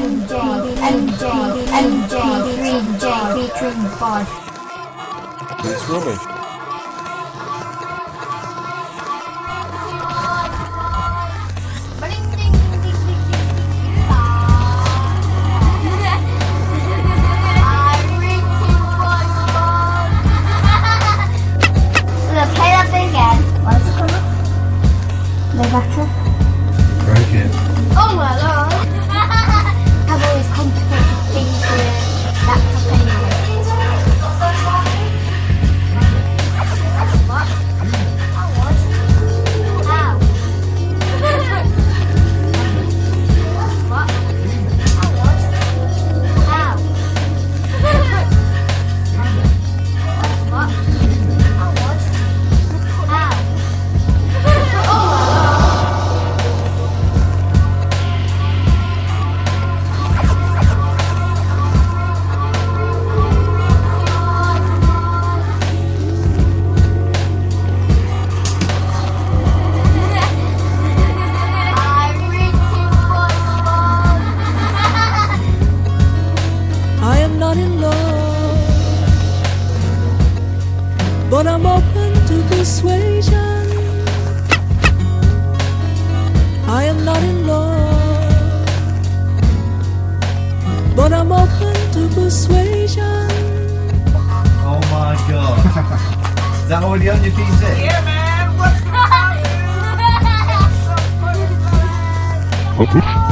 MJ3J featuring Bod. It's rubbish. The battery. Break it. Oh my lord! I've always complicated things with laptop anyway. What? How was? How? What? How was? How? What? How was? How? I am not in love, but I'm open to persuasion. I am not in love, but I'm open to persuasion. Oh my god. Is that already on your PC? Yeah, man. What's Oops.